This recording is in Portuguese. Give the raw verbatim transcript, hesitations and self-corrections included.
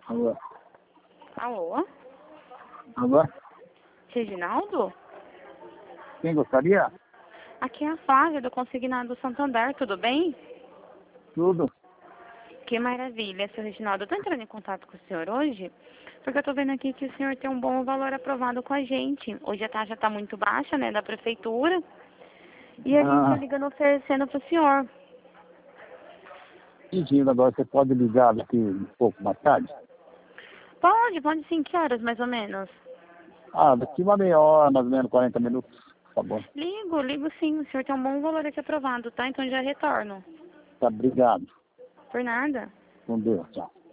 Alô? Alô? Alô? Reginaldo? Quem gostaria? Aqui é a Flávia, do Consignado Santander, tudo bem? Tudo. Que maravilha, seu Reginaldo. Eu tô entrando em contato com o senhor hoje, porque eu tô vendo aqui que o senhor tem um bom valor aprovado com a gente. Hoje a taxa tá muito baixa, né, da prefeitura, e a gente tá Ah, ligando oferecendo pro senhor. pedindo agora, você pode ligar daqui um pouco mais tarde? Pode, pode sim, que horas mais ou menos? Ah, daqui uma meia hora, mais ou menos, quarenta minutos. Tá bom. Ligo, ligo sim, o senhor tem um bom valor aqui aprovado, tá? Então já retorno. Tá, obrigado. Por nada. Com Deus, tchau.